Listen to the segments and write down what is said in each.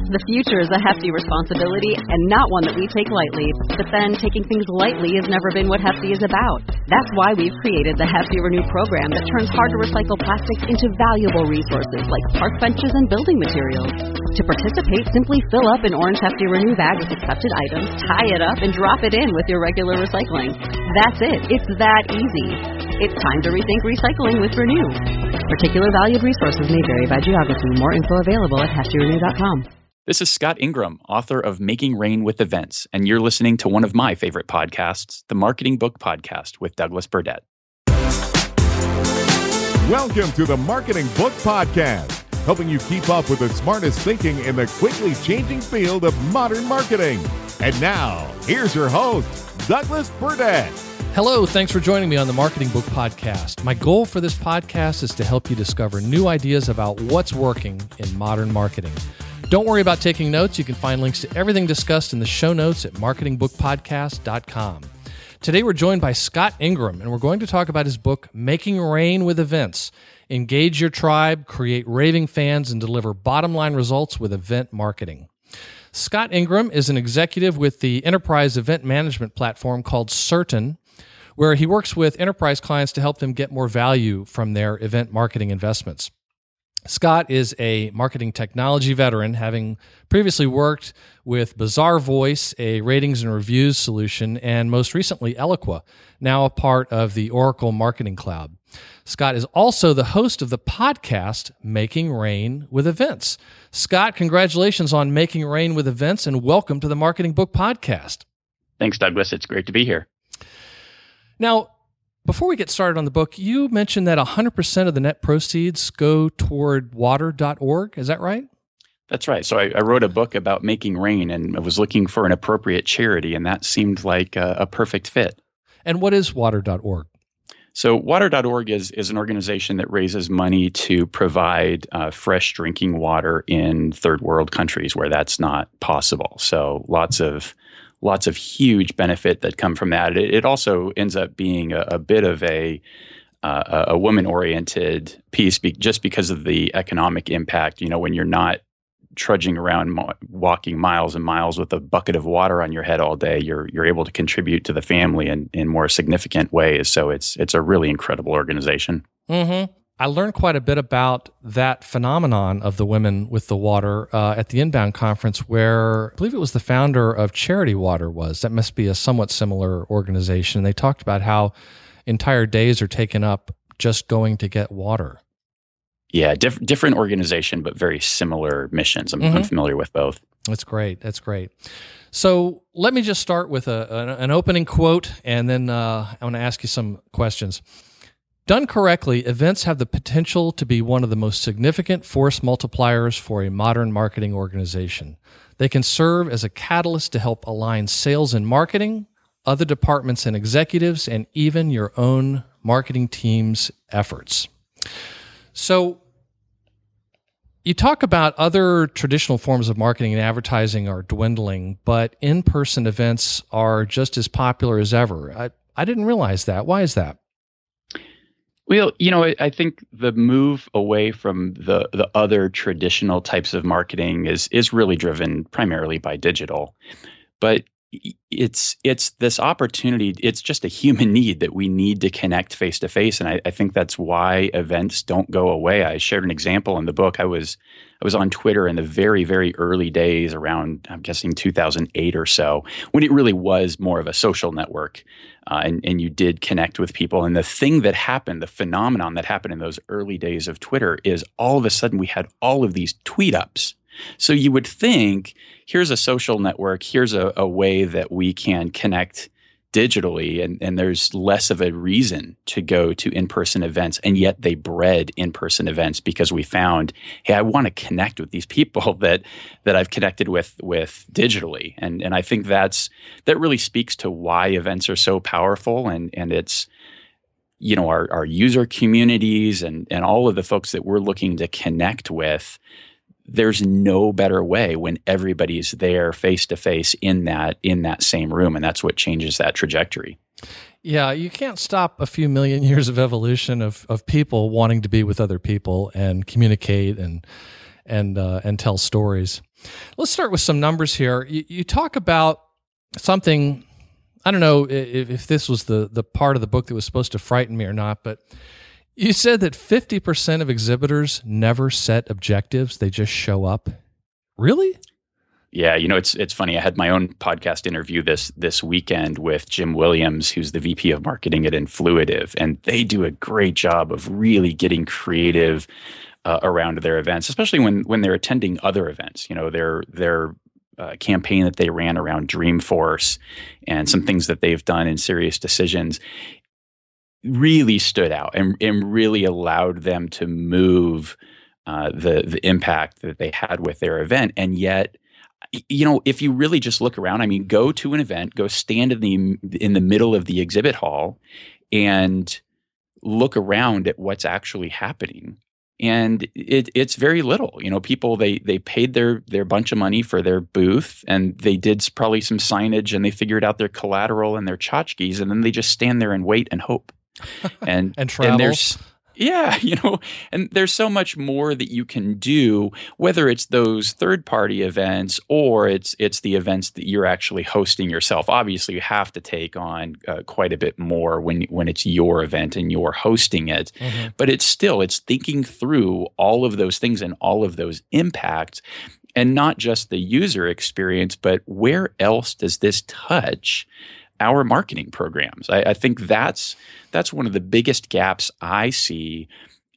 The future is a hefty responsibility and not one that we take lightly. But then taking things lightly has never been what Hefty is about. That's why we've created the Hefty Renew program that turns hard-to-recycle plastics into valuable resources like park benches and building materials. To participate, simply fill up an orange Hefty Renew bag with accepted items, tie it up, and drop it in with your regular recycling. That's it. It's that easy. It's time to rethink recycling with Renew. Particular valued resources may vary by geography. More info available at heftyrenew.com. This is Scott Ingram, author of Making Rain with Events, and you're listening to one of my favorite podcasts, the Marketing Book Podcast with Douglas Burdett. Welcome to the Marketing Book Podcast, helping you keep up with the smartest thinking in the quickly changing field of modern marketing. And now, here's your host, Douglas Burdett. Hello, thanks for joining me on the Marketing Book Podcast. My goal for this podcast is to help you discover new ideas about what's working in modern marketing. Don't worry about taking notes. You can find links to everything discussed in the show notes at marketingbookpodcast.com. Today we're joined by Scott Ingram, and we're going to talk about his book, Making Rain with Events. Engage your tribe, create raving fans, and deliver bottom-line results with event marketing. Scott Ingram is an executive with the enterprise event management platform called Certain, where he works with enterprise clients to help them get more value from their event marketing investments. Scott is a marketing technology veteran, having previously worked with Bazaarvoice, a ratings and reviews solution, and most recently Eloqua, now a part of the Oracle Marketing Cloud. Scott is also the host of the podcast Making Rain with Events. Scott, congratulations on Making Rain with Events, and welcome to the Marketing Book Podcast. Thanks, Douglas. It's great to be here. Now, before we get started on the book, you mentioned that 100% of the net proceeds go toward water.org. Is that right? That's right. So I wrote a book about making rain, and I was looking for an appropriate charity, and that seemed like a perfect fit. And what is water.org? So water.org is an organization that raises money to provide fresh drinking water in third world countries where that's not possible. So lots of huge benefit that come from that. It also ends up being a bit of a woman-oriented piece just because of the economic impact. You know, when you're not trudging around walking miles and miles with a bucket of water on your head all day, you're able to contribute to the family in more significant ways. So it's a really incredible organization. Mm-hmm. I learned quite a bit about that phenomenon of the women with the water at the Inbound conference, where I believe it was the founder of Charity Water was. That must be a somewhat similar organization. They talked about how entire days are taken up just going to get water. Yeah, different organization, but very similar missions. I'm familiar with both. That's great. That's great. So let me just start with an opening quote, and then I want to ask you some questions. Done correctly, events have the potential to be one of the most significant force multipliers for a modern marketing organization. They can serve as a catalyst to help align sales and marketing, other departments and executives, and even your own marketing team's efforts. So you talk about other traditional forms of marketing and advertising are dwindling, but in-person events are just as popular as ever. I didn't realize that. Why is that? Well, you know, I think the move away from the other traditional types of marketing is really driven primarily by digital. But it's this opportunity, it's just a human need that we need to connect face to face. And I think that's why events don't go away. I shared an example in the book. I was on Twitter in the very, very early days around, I'm guessing 2008 or so, when it really was more of a social network. And you did connect with people. And the thing that happened, the phenomenon that happened in those early days of Twitter is all of a sudden we had all of these tweet ups. So you would think, here's a social network, here's a way that we can connect digitally, and there's less of a reason to go to in-person events, and yet they bred in-person events because we found, hey, I want to connect with these people that I've connected with digitally, and I think that really speaks to why events are so powerful, and it's, you know, our user communities and all of the folks that we're looking to connect with. There's no better way when everybody's there face to face in that same room, and that's what changes that trajectory. Yeah, you can't stop a few million years of evolution of people wanting to be with other people and communicate and and tell stories. Let's start with some numbers here. You talk about something, I don't know if this was the part of the book that was supposed to frighten me or not, but you said that 50% of exhibitors never set objectives. They just show up. Really? Yeah, it's funny. I had my own podcast interview this weekend with Jim Williams, who's the VP of marketing at Influitive, and they do a great job of really getting creative around their events, especially when they're attending other events. Their campaign that they ran around Dreamforce and some things that they've done in Serious Decisions really stood out and really allowed them to move the impact that they had with their event. And yet, if you really just look around, I mean, go to an event, go stand in the middle of the exhibit hall and look around at what's actually happening. And it's very little. People, they paid their bunch of money for their booth, and they did probably some signage, and they figured out their collateral and their tchotchkes, and then they just stand there and wait and hope. And travel. And there's so much more that you can do, whether it's those third-party events or it's the events that you're actually hosting yourself. Obviously, you have to take on quite a bit more when it's your event and you're hosting it. Mm-hmm. But it's thinking through all of those things and all of those impacts, and not just the user experience, but where else does this touch our marketing programs? I think that's one of the biggest gaps I see,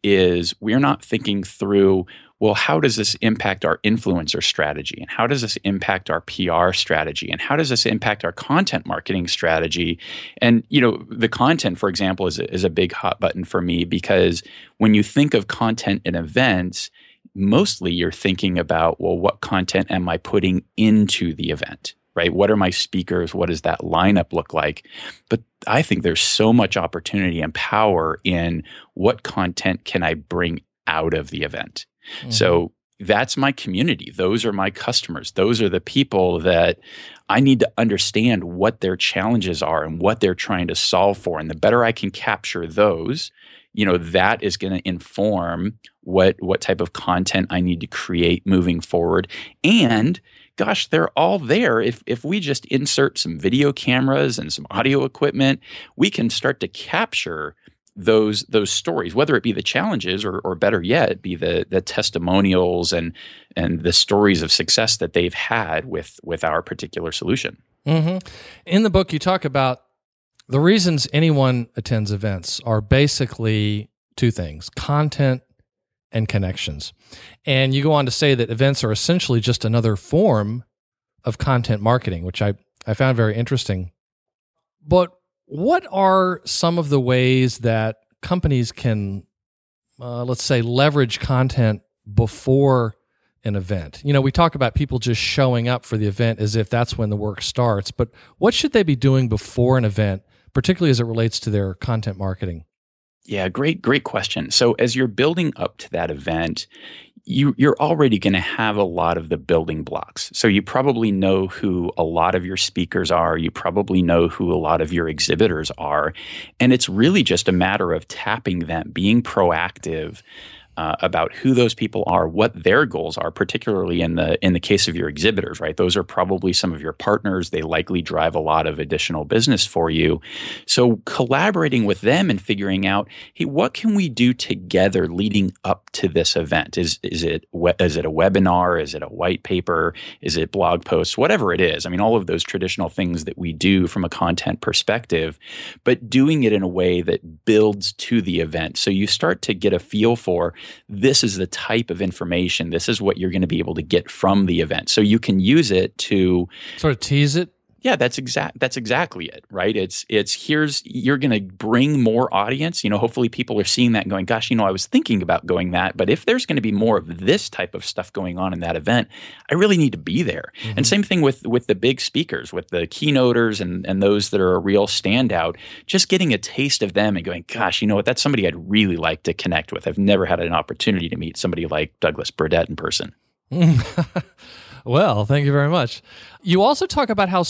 is we're not thinking through, well, how does this impact our influencer strategy? And how does this impact our PR strategy? And how does this impact our content marketing strategy? And, the content, for example, is a big hot button for me, because when you think of content in events, mostly you're thinking about, well, what content am I putting into the event? Right? What are my speakers? What does that lineup look like? But I think there's so much opportunity and power in what content can I bring out of the event. Mm-hmm. So that's my community. Those are my customers. Those are the people that I need to understand what their challenges are and what they're trying to solve for. And the better I can capture those, that is going to inform what type of content I need to create moving forward. And gosh, they're all there. If we just insert some video cameras and some audio equipment, we can start to capture those stories, whether it be the challenges or better yet, be the testimonials and the stories of success that they've had with our particular solution. Mm-hmm. In the book, you talk about the reasons anyone attends events are basically two things: content and connections. And you go on to say that events are essentially just another form of content marketing, which I found very interesting. But what are some of the ways that companies can, let's say, leverage content before an event? We talk about people just showing up for the event as if that's when the work starts, but what should they be doing before an event, particularly as it relates to their content marketing? Yeah, great question. So as you're building up to that event, you're already going to have a lot of the building blocks. So you probably know who a lot of your speakers are. You probably know who a lot of your exhibitors are. And it's really just a matter of tapping them, being proactive about who those people are, what their goals are, particularly in the case of your exhibitors, right? Those are probably some of your partners. They likely drive a lot of additional business for you. So collaborating with them and figuring out, hey, what can we do together leading up to this event? Is it a webinar? Is it a white paper? Is it blog posts? Whatever it is. I mean, all of those traditional things that we do from a content perspective, but doing it in a way that builds to the event. So you start to get a feel for, this is the type of information, this is what you're going to be able to get from the event. So you can use it to sort of tease it. Yeah, that's exactly it, right? It's you're going to bring more audience. Hopefully people are seeing that and going, gosh, I was thinking about going that, but if there's going to be more of this type of stuff going on in that event, I really need to be there. Mm-hmm. And same thing with the big speakers, with the keynoters and those that are a real standout, just getting a taste of them and going, gosh, that's somebody I'd really like to connect with. I've never had an opportunity to meet somebody like Douglas Burdett in person. Well, thank you very much. You also talk about how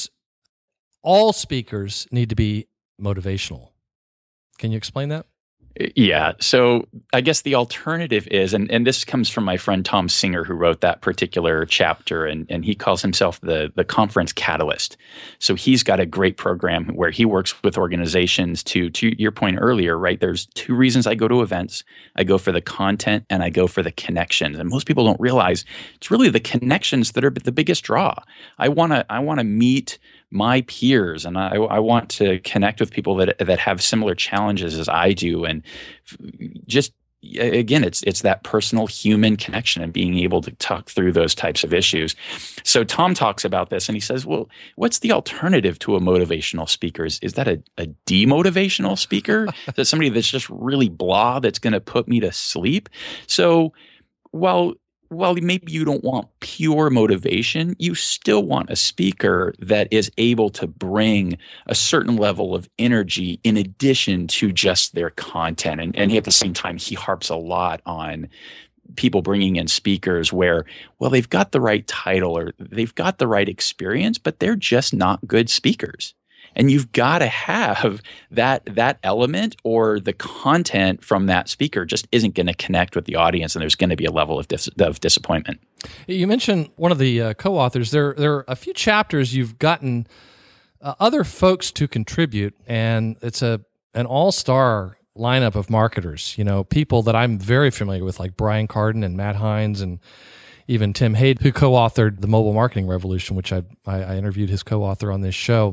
all speakers need to be motivational. Can you explain that? Yeah. So I guess the alternative is, and this comes from my friend Tom Singer, who wrote that particular chapter, and he calls himself the conference catalyst. So he's got a great program where he works with organizations to your point earlier, right? There's two reasons I go to events. I go for the content and I go for the connections. And most people don't realize it's really the connections that are the biggest draw. I want to meet my peers, and I want to connect with people that have similar challenges as I do, and just again, it's that personal human connection and being able to talk through those types of issues. So Tom talks about this, and he says, "Well, what's the alternative to a motivational speaker? Is that a demotivational speaker? Is that somebody that's just really blah that's going to put me to sleep?" So while maybe you don't want pure motivation, you still want a speaker that is able to bring a certain level of energy in addition to just their content. And at the same time, he harps a lot on people bringing in speakers where, well, they've got the right title or they've got the right experience, but they're just not good speakers. And you've got to have that element, or the content from that speaker just isn't going to connect with the audience, and there's going to be a level of disappointment. You mentioned one of the co-authors. There are a few chapters you've gotten other folks to contribute, and it's an all-star lineup of marketers. You know, people that I'm very familiar with, like Brian Cardin and Matt Hines and even Tim Hayde, who co-authored The Mobile Marketing Revolution, which I interviewed his co-author on this show.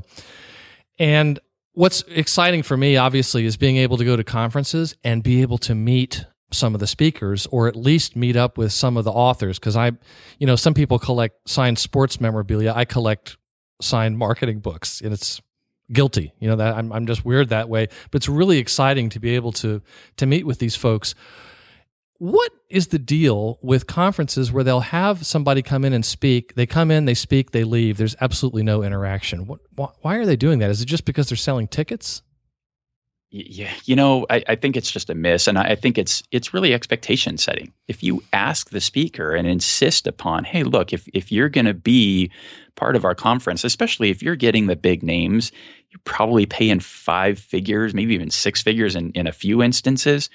And what's exciting for me, obviously, is being able to go to conferences and be able to meet some of the speakers, or at least meet up with some of the authors. Because some people collect signed sports memorabilia. I collect signed marketing books, and it's guilty. That I'm just weird that way. But it's really exciting to be able to meet with these folks. What is the deal with conferences where they'll have somebody come in and speak? They come in, they speak, they leave. There's absolutely no interaction. Why are they doing that? Is it just because they're selling tickets? Yeah, I think it's just a miss, and I think it's really expectation setting. If you ask the speaker and insist upon, hey, look, if you're going to be part of our conference, especially if you're getting the big names, you're probably paying 5 figures, maybe even 6 figures in a few instances.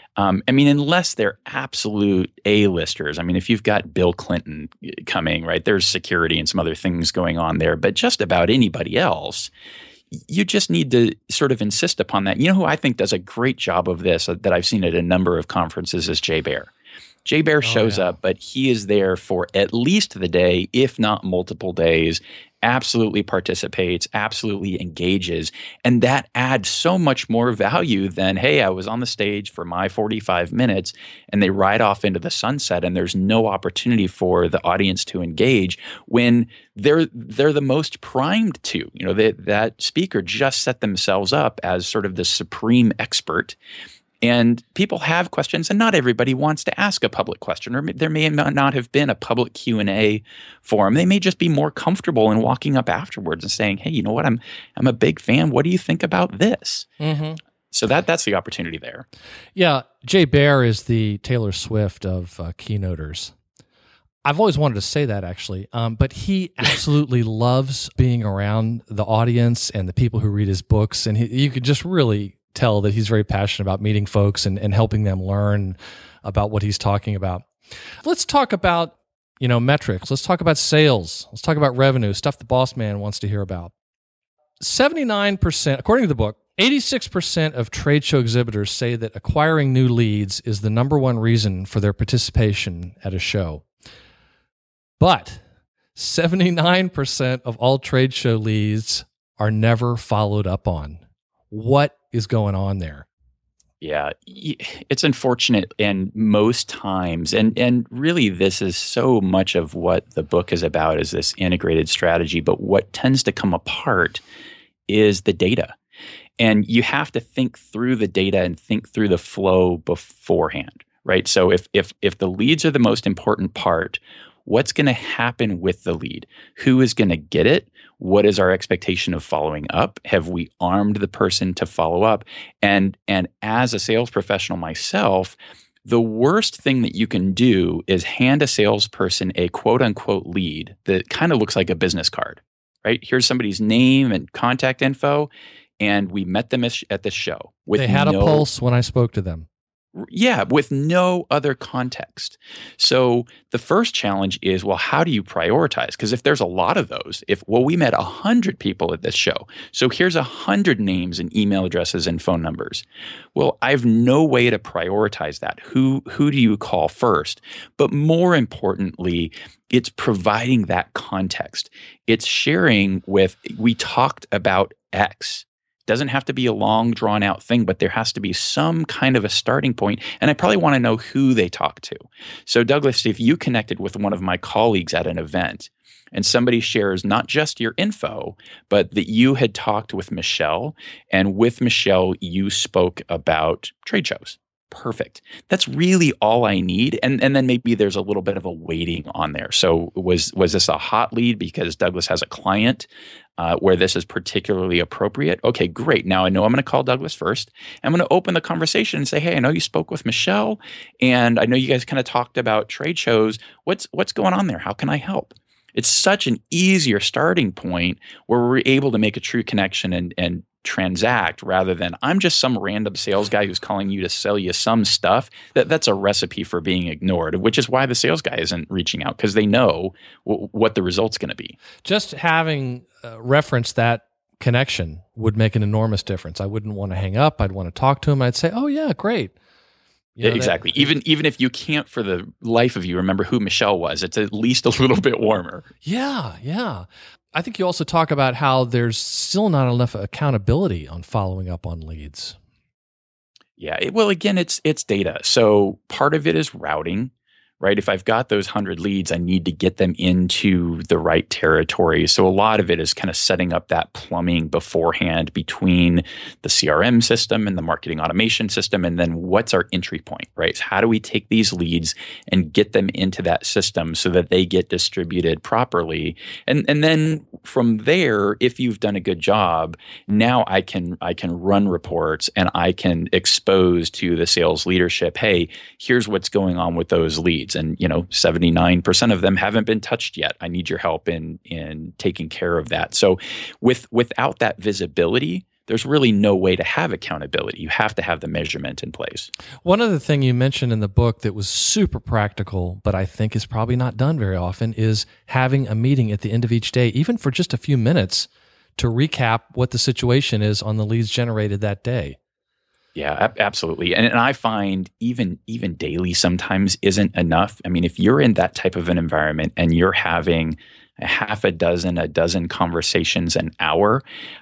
Unless they're absolute A-listers. If you've got Bill Clinton coming, right, there's security and some other things going on there. But just about anybody else, you just need to sort of insist upon that. You know who I think does a great job of this that I've seen at a number of conferences is Jay Baer. Jay Baer shows up, but he is there for at least the day, if not multiple days, absolutely participates, absolutely engages. And that adds so much more value than, hey, I was on the stage for my 45 minutes and they ride off into the sunset and there's no opportunity for the audience to engage when they're the most primed to. That speaker just set themselves up as sort of the supreme expert. And people have questions, and not everybody wants to ask a public question, or there may not have been a public Q&A forum. They may just be more comfortable in walking up afterwards and saying, hey, you know what, I'm a big fan. What do you think about this? Mm-hmm. So that's the opportunity there. Yeah, Jay Baer is the Taylor Swift of keynoters. I've always wanted to say that, actually, but he absolutely loves being around the audience and the people who read his books, and you could just really tell that he's very passionate about meeting folks and helping them learn about what he's talking about. Let's talk about, metrics. Let's talk about sales. Let's talk about revenue, stuff the boss man wants to hear about. 79%, according to the book, 86% of trade show exhibitors say that acquiring new leads is the number one reason for their participation at a show. But 79% of all trade show leads are never followed up on. What is going on there? Yeah, it's unfortunate, and most times, and really this is so much of what the book is about, is this integrated strategy, but what tends to come apart is the data. And you have to think through the data and think through the flow beforehand, right? So if the leads are the most important part, what's going to happen with the lead? Who is going to get it? What is our expectation of following up? Have we armed the person to follow up? And as a sales professional myself, the worst thing that you can do is hand a salesperson a quote unquote lead that kind of looks like a business card, right? Here's somebody's name and contact info. and we met them at this show. They had a pulse when I spoke to them. Yeah, with no other context. So the first challenge is, well, how do you prioritize? Because if there's a lot of those, we met 100 people at this show. So here's 100 names and email addresses and phone numbers. Well, I have no way to prioritize that. Who do you call first? But more importantly, it's providing that context. It's sharing we talked about X. Doesn't have to be a long, drawn-out thing, but there has to be some kind of a starting point, and I probably want to know who they talk to. So, Douglas, if you connected with one of my colleagues at an event, and somebody shares not just your info, but that you had talked with Michelle, and with Michelle, you spoke about trade shows. Perfect. That's really all I need. And then maybe there's a little bit of a weighting on there. So was this a hot lead because Douglas has a client where this is particularly appropriate? Okay, great. Now I know I'm going to call Douglas first. I'm going to open the conversation and say, hey, I know you spoke with Michelle, and I know you guys kind of talked about trade shows. What's going on there? How can I help? It's such an easier starting point where we're able to make a true connection and transact, rather than I'm just some random sales guy who's calling you to sell you some stuff. That's a recipe for being ignored, which is why the sales guy isn't reaching out, because they know what the result's going to be. Just having referenced that connection would make an enormous difference. I wouldn't want to hang up. I'd want to talk to him. I'd say, oh yeah, great. Exactly. Even if you can't for the life of you remember who Michelle was, it's at least a little bit warmer. Yeah. I think you also talk about how there's still not enough accountability on following up on leads. Yeah. Well, again, it's data. So part of it is routing, right? If I've got those 100 leads, I need to get them into the right territory. So a lot of it is kind of setting up that plumbing beforehand between the CRM system and the marketing automation system. And then what's our entry point, right? So how do we take these leads and get them into that system so that they get distributed properly? And then from there, if you've done a good job, now I can run reports and I can expose to the sales leadership, hey, here's what's going on with those leads. And 79% of them haven't been touched yet. I need your help in taking care of that. So without that visibility, there's really no way to have accountability. You have to have the measurement in place. One other thing you mentioned in the book that was super practical, but I think is probably not done very often, is having a meeting at the end of each day, even for just a few minutes, to recap what the situation is on the leads generated that day. Yeah, absolutely. And I find even daily sometimes isn't enough. I mean, if you're in that type of an environment and you're having a dozen conversations an hour,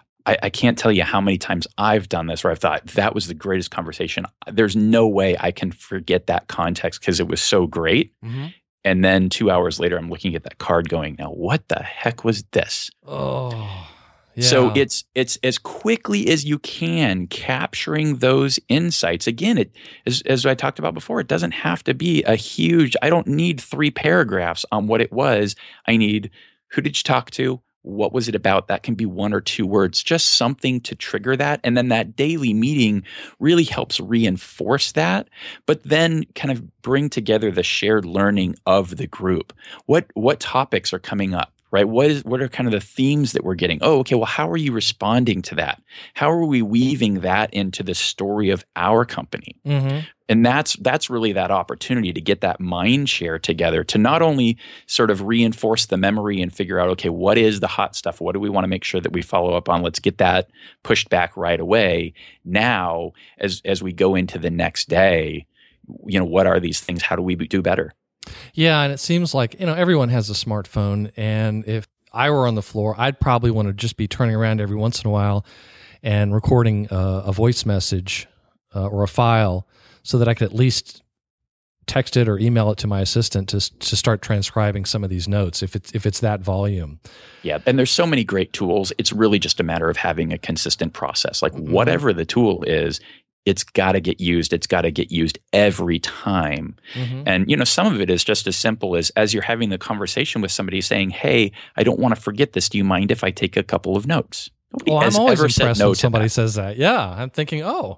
I can't tell you how many times I've done this where I've thought that was the greatest conversation. There's no way I can forget that context because it was so great. Mm-hmm. And then 2 hours later, I'm looking at that card going, now what the heck was this? Oh. Yeah. So it's as quickly as you can capturing those insights. Again, as I talked about before, it doesn't have to be a huge, I don't need 3 paragraphs on what it was. I need, who did you talk to? What was it about? That can be 1 or 2 words, just something to trigger that. And then that daily meeting really helps reinforce that, but then kind of bring together the shared learning of the group. What topics are coming up? Right? What are kind of the themes that we're getting? Oh, okay. Well, how are you responding to that? How are we weaving that into the story of our company? Mm-hmm. And that's really that opportunity to get that mind share together to not only sort of reinforce the memory and figure out, okay, what is the hot stuff? What do we want to make sure that we follow up on? Let's get that pushed back right away. Now, as we go into the next day, what are these things? How do we do better? Yeah, and it seems like, everyone has a smartphone, and if I were on the floor, I'd probably want to just be turning around every once in a while and recording a voice message or a file so that I could at least text it or email it to my assistant to start transcribing some of these notes if it's that volume. Yeah, and there's so many great tools. It's really just a matter of having a consistent process. Like whatever the tool is, it's got to get used. It's got to get used every time. Mm-hmm. And, some of it is just as simple as you're having the conversation with somebody saying, hey, I don't want to forget this. Do you mind if I take a couple of notes? Well, I'm always impressed when somebody says that. Yeah. I'm thinking, well,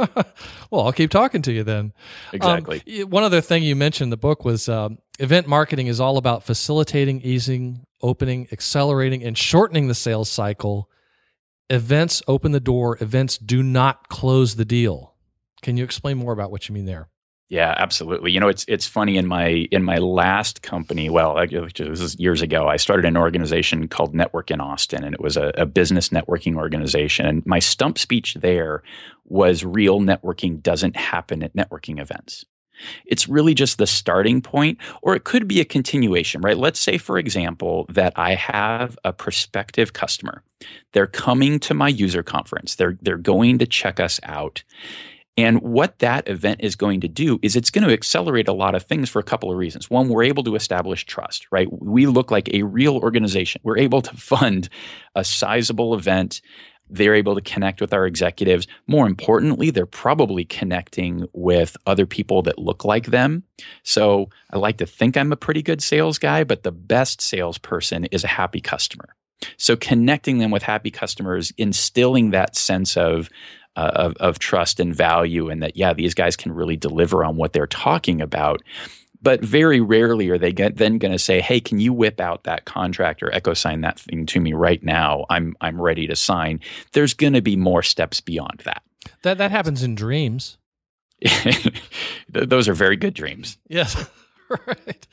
I'll keep talking to you then. Exactly. One other thing you mentioned in the book was event marketing is all about facilitating, easing, opening, accelerating, and shortening the sales cycle, events open the door, events do not close the deal. Can you explain more about what you mean there? Yeah, absolutely. It's funny, in my last company, this is years ago, I started an organization called Network in Austin, and it was a business networking organization. And my stump speech there was, real networking doesn't happen at networking events. It's really just the starting point, or it could be a continuation, right? Let's say, for example, that I have a prospective customer. They're coming to my user conference. They're going to check us out. And what that event is going to do is it's going to accelerate a lot of things for a couple of reasons. One, we're able to establish trust, right? We look like a real organization. We're able to fund a sizable event. They're able to connect with our executives. More importantly, they're probably connecting with other people that look like them. So I like to think I'm a pretty good sales guy, but the best salesperson is a happy customer. So connecting them with happy customers, instilling that sense of trust and value, and that, yeah, these guys can really deliver on what they're talking about. But very rarely are they then going to say, hey, can you whip out that contract or EchoSign that thing to me right now? I'm ready to sign. There's going to be more steps beyond that. That happens in dreams. Those are very good dreams. Yes, right.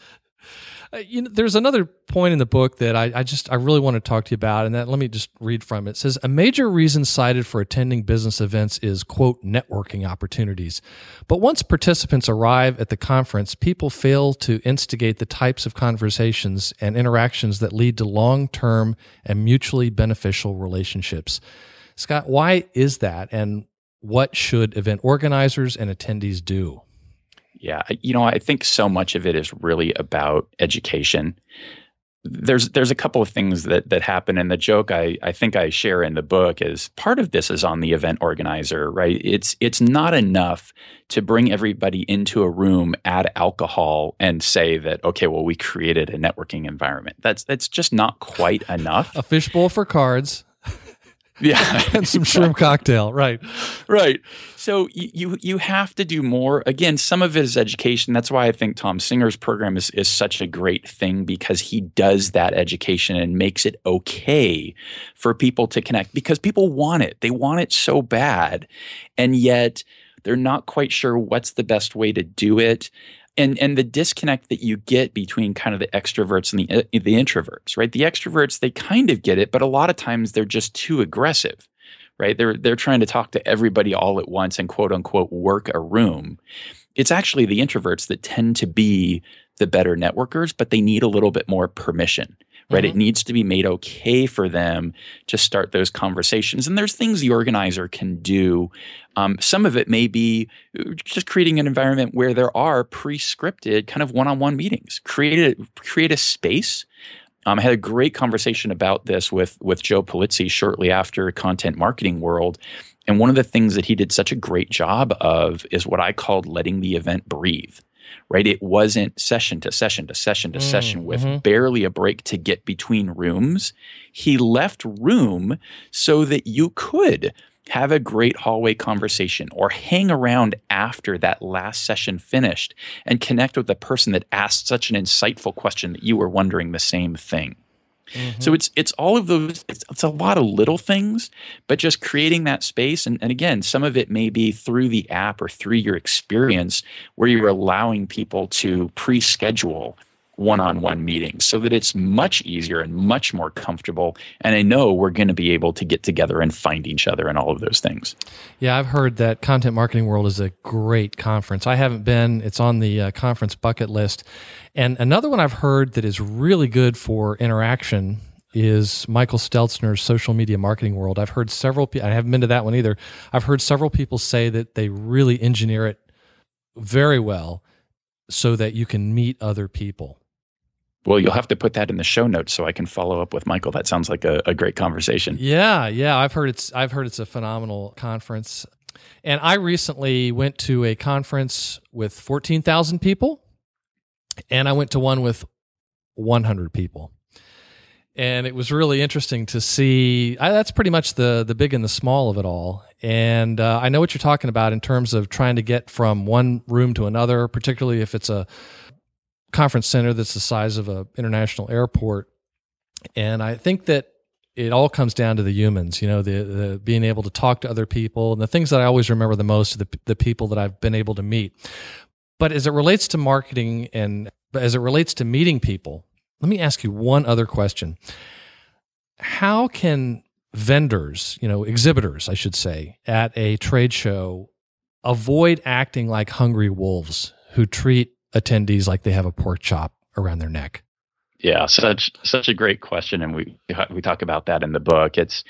There's another point in the book that I really want to talk to you about, and let me just read from it. It says, a major reason cited for attending business events is, quote, networking opportunities. But once participants arrive at the conference, people fail to instigate the types of conversations and interactions that lead to long-term and mutually beneficial relationships. Scott, why is that, and what should event organizers and attendees do? Yeah, I think so much of it is really about education. There's a couple of things that happen, and the joke I think I share in the book is part of this is on the event organizer, right? It's not enough to bring everybody into a room, add alcohol, and say that, okay, well, we created a networking environment. That's just not quite enough. A fishbowl for cards. Yeah. And some shrimp cocktail. Right. Right. So you have to do more. Again, some of it is education. That's why I think Tom Singer's program is such a great thing, because he does that education and makes it okay for people to connect, because people want it. They want it so bad. And yet they're not quite sure what's the best way to do it. And the disconnect that you get between kind of the extroverts and the introverts, right? The extroverts, they kind of get it, but a lot of times they're just too aggressive, right? They're trying to talk to everybody all at once and, quote unquote, work a room. It's actually the introverts that tend to be the better networkers, but they need a little bit more permission, right? Mm-hmm. It needs to be made okay for them to start those conversations. And there's things the organizer can do. Some of it may be just creating an environment where there are pre-scripted kind of one-on-one meetings. Create a space. I had a great conversation about this with Joe Polizzi shortly after Content Marketing World. And one of the things that he did such a great job of is what I called letting the event breathe. Right? It wasn't session to session to session to session with barely a break to get between rooms. He left room so that you could have a great hallway conversation or hang around after that last session finished and connect with the person that asked such an insightful question that you were wondering the same thing. Mm-hmm. So it's all of those, it's a lot of little things, but just creating that space. And again, some of it may be through the app or through your experience where you're allowing people to pre-schedule one-on-one meetings so that it's much easier and much more comfortable. And I know we're going to be able to get together and find each other and all of those things. Yeah, I've heard that Content Marketing World is a great conference. I haven't been. It's on the conference bucket list. And another one I've heard that is really good for interaction is Michael Stelzner's Social Media Marketing World. I've heard several people, I haven't been to that one either. I've heard several people say that they really engineer it very well so that you can meet other people. Well, you'll have to put that in the show notes so I can follow up with Michael. That sounds like a great conversation. Yeah. I've heard it's a phenomenal conference. And I recently went to a conference with 14,000 people, and I went to one with 100 people. And it was really interesting to see. That's pretty much the big and the small of it all. And I know what you're talking about in terms of trying to get from one room to another, particularly if it's a conference center that's the size of an international airport. And I think that it all comes down to the humans, the being able to talk to other people, and the things that I always remember the most are the people that I've been able to meet. But as it relates to marketing and as it relates to meeting people, let me ask you one other question. How can vendors, exhibitors, I should say, at a trade show avoid acting like hungry wolves who treat attendees like they have a pork chop around their neck? Yeah, such a great question, and we talk about that in the book. It's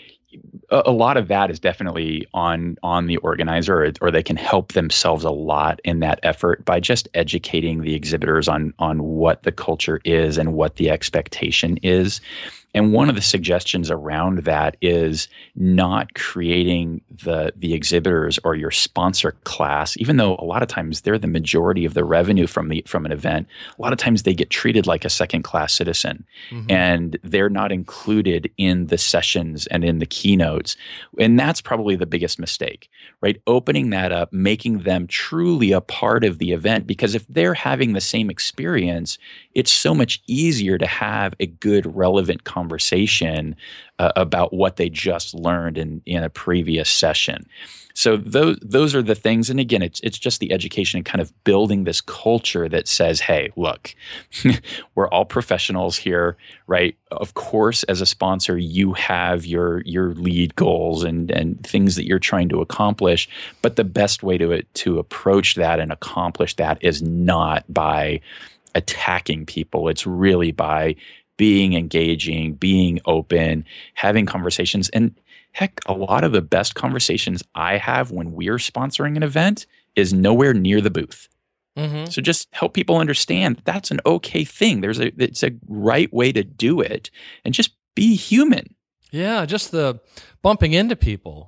a lot of that is definitely on the organizer, or they can help themselves a lot in that effort by just educating the exhibitors on what the culture is and what the expectation is. And one of the suggestions around that is not creating the exhibitors or your sponsor class, even though a lot of times they're the majority of the revenue from an event. A lot of times they get treated like a second-class citizen, and they're not included in the sessions and in the keynotes. And that's probably the biggest mistake, right? Opening that up, making them truly a part of the event, because if they're having the same experience, it's so much easier to have a good, relevant conversation about what they just learned in a previous session. So those are the things. And again, it's just the education and kind of building this culture that says, hey, look, we're all professionals here, right? Of course, as a sponsor, you have your lead goals and things that you're trying to accomplish. But the best way to approach that and accomplish that is not by attacking people. It's really by being engaging, being open, having conversations. And heck, a lot of the best conversations I have when we're sponsoring an event is nowhere near the booth. So just help people understand that's an okay thing. It's a right way to do it, and just be human. Yeah, just the bumping into people,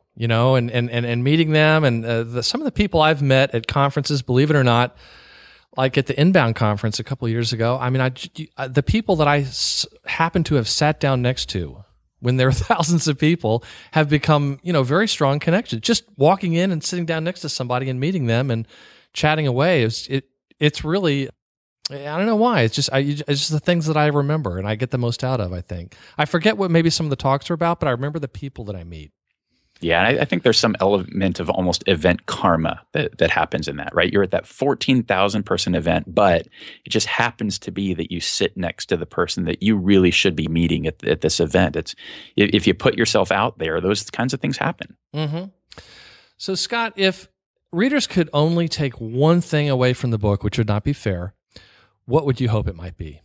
and meeting them, and some of the people I've met at conferences, believe it or not, like at the Inbound conference a couple of years ago. I mean, the people that I happen to have sat down next to when there were thousands of people have become, very strong connections. Just walking in and sitting down next to somebody and meeting them and chatting away. It's really, I don't know why. It's just the things that I remember and I get the most out of, I think. I forget what maybe some of the talks are about, but I remember the people that I meet. Yeah, and I think there's some element of almost event karma that happens in that, right? You're at that 14,000 person event, but it just happens to be that you sit next to the person that you really should be meeting at this event. It's if you put yourself out there, those kinds of things happen. So, Scott, if readers could only take one thing away from the book, which would not be fair, what would you hope it might be?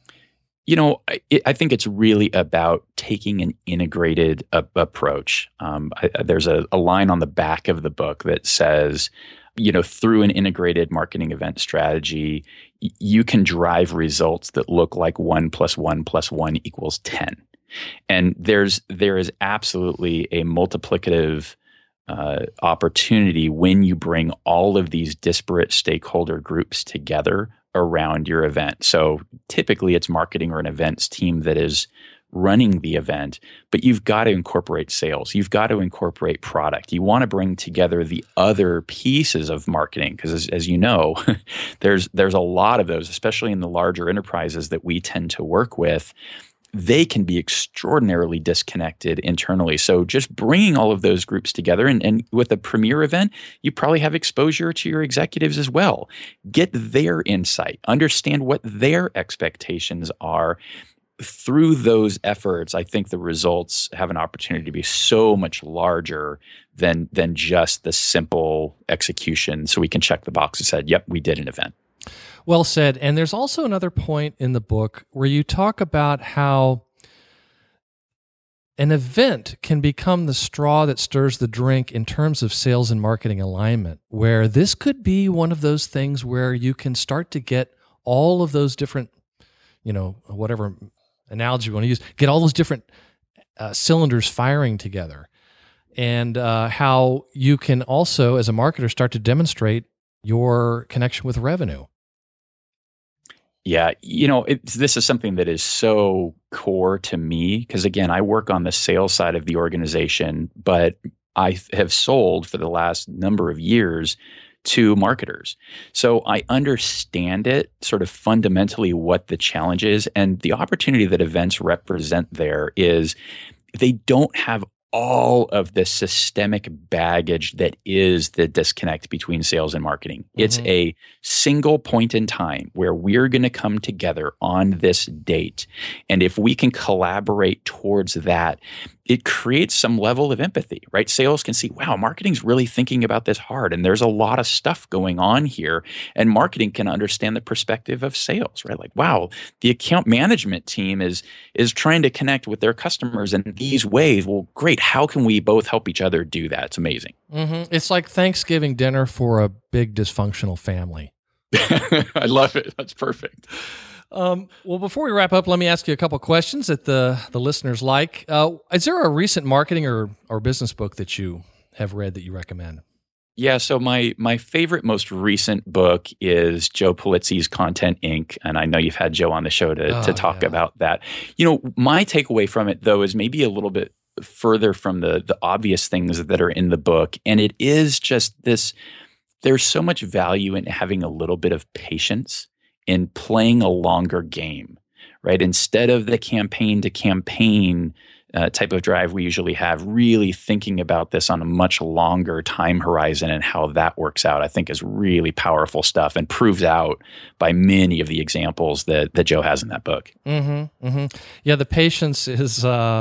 I think it's really about taking an integrated approach. There's a line on the back of the book that says, through an integrated marketing event strategy, you can drive results that look like 1 + 1 + 1 = 10. And there is absolutely a multiplicative opportunity when you bring all of these disparate stakeholder groups together around your event. So typically it's marketing or an events team that is running the event, but you've got to incorporate sales. You've got to incorporate product. You want to bring together the other pieces of marketing because as you know, there's a lot of those, especially in the larger enterprises that we tend to work with. They can be extraordinarily disconnected internally. So just bringing all of those groups together, and with a premier event, you probably have exposure to your executives as well. Get their insight, understand what their expectations are. Through those efforts, I think the results have an opportunity to be so much larger than just the simple execution. So we can check the box and said, yep, we did an event. Well said. And there's also another point in the book where you talk about how an event can become the straw that stirs the drink in terms of sales and marketing alignment, where this could be one of those things where you can start to get all of those different, whatever analogy you want to use, get all those different cylinders firing together. And how you can also, as a marketer, start to demonstrate your connection with revenue. Yeah, this is something that is so core to me because, again, I work on the sales side of the organization, but I have sold for the last number of years to marketers. So I understand it sort of fundamentally what the challenge is. And the opportunity that events represent there is they don't have all of the systemic baggage that is the disconnect between sales and marketing. Mm-hmm. It's a single point in time where we're going to come together on this date. And if we can collaborate towards that, it creates some level of empathy, right? Sales can see, wow, marketing's really thinking about this hard, and there's a lot of stuff going on here. And marketing can understand the perspective of sales, right? Like, wow, the account management team is trying to connect with their customers in these ways. Well, great. How can we both help each other do that? It's amazing. Mm-hmm. It's like Thanksgiving dinner for a big dysfunctional family. I love it. That's perfect. Well, before we wrap up, let me ask you a couple questions that the listeners like. Is there a recent marketing or business book that you have read that you recommend? Yeah, so my favorite, most recent book is Joe Pulizzi's Content Inc., and I know you've had Joe on the show to talk about that. You know, my takeaway from it, though, is maybe a little bit further from the obvious things that are in the book, and it is just this, there's so much value in having a little bit of patience in playing a longer game, right? Instead of the campaign to campaign type of drive we usually have, really thinking about this on a much longer time horizon and how that works out, I think is really powerful stuff and proves out by many of the examples that Joe has in that book. Mm-hmm, mm-hmm. Yeah, the patience is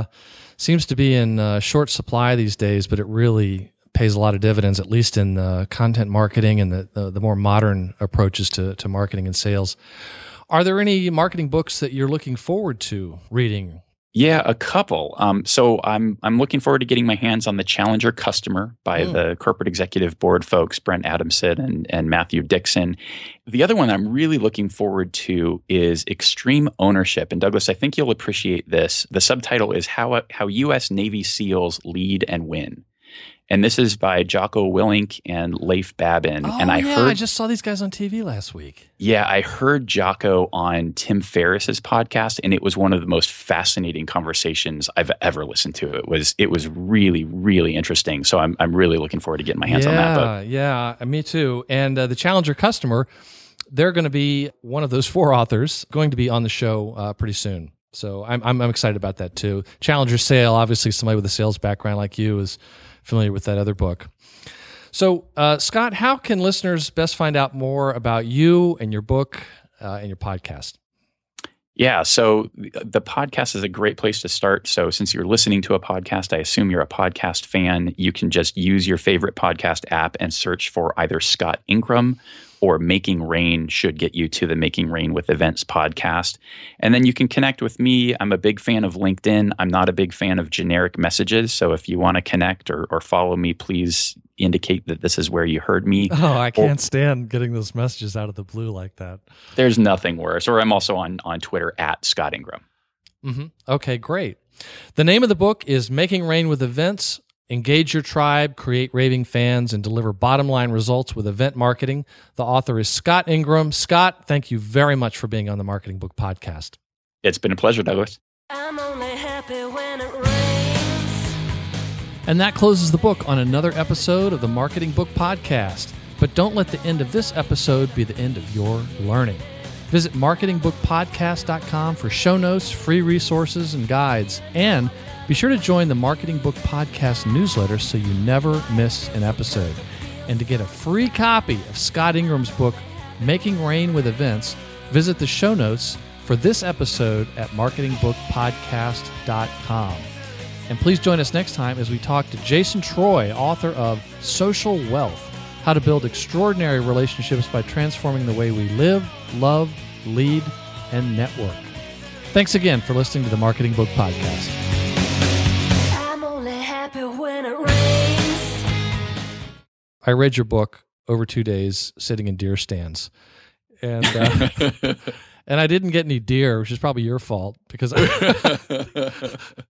seems to be in short supply these days, but it really pays a lot of dividends, at least in content marketing and the more modern approaches to marketing and sales. Are there any marketing books that you're looking forward to reading? Yeah, a couple. So I'm looking forward to getting my hands on The Challenger Customer by the Corporate Executive Board folks, Brent Adamson and Matthew Dixon. The other one I'm really looking forward to is Extreme Ownership. And Douglas, I think you'll appreciate this. The subtitle is How U.S. Navy SEALs Lead and Win. And this is by Jocko Willink and Leif Babin. Oh, and I just saw these guys on TV last week. Yeah, I heard Jocko on Tim Ferriss's podcast, and it was one of the most fascinating conversations I've ever listened to. It was really, really interesting. So I'm really looking forward to getting my hands on that book. Yeah, me too. And the Challenger Customer, they're going to be one of those 4 authors going to be on the show pretty soon. So I'm excited about that too. Challenger Sale, obviously somebody with a sales background like you is familiar with that other book. So, Scott, how can listeners best find out more about you and your book and your podcast? Yeah, so the podcast is a great place to start. So since you're listening to a podcast, I assume you're a podcast fan. You can just use your favorite podcast app and search for either Scott Ingram or Making Rain should get you to the Making Rain with Events podcast. And then you can connect with me. I'm a big fan of LinkedIn. I'm not a big fan of generic messages. So if you want to connect or follow me, please indicate that this is where you heard me. Oh, I can't stand getting those messages out of the blue like that. There's nothing worse. Or I'm also on Twitter at Scott Ingram. Mm-hmm. Okay, great. The name of the book is Making Rain with Events. Engage your tribe, create raving fans, and deliver bottom-line results with event marketing. The author is Scott Ingram. Scott, thank you very much for being on the Marketing Book Podcast. It's been a pleasure, Douglas. I'm only happy when it rains. And that closes the book on another episode of the Marketing Book Podcast. But don't let the end of this episode be the end of your learning. Visit marketingbookpodcast.com for show notes, free resources, and guides. And be sure to join the Marketing Book Podcast newsletter so you never miss an episode. And to get a free copy of Scott Ingram's book, Making Rain with Events, visit the show notes for this episode at marketingbookpodcast.com. And please join us next time as we talk to Jason Troy, author of Social Wealth, How to Build Extraordinary Relationships by Transforming the Way We Live, Love, Lead, and Network. Thanks again for listening to the Marketing Book Podcast. When it rains. I read your book over 2 days sitting in deer stands. And and I didn't get any deer, which is probably your fault because